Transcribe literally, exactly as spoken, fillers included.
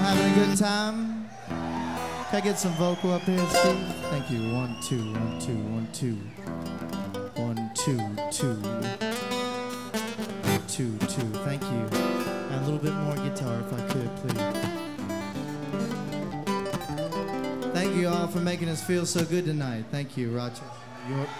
having a good time? Can I get some vocal up here, Steve? Thank you. One, two, one, two, one, two. One, two, two. Two, two. Thank you. And a little bit more guitar if I could, please. Thank you all for making us feel so good tonight. Thank you, Rochester, New York.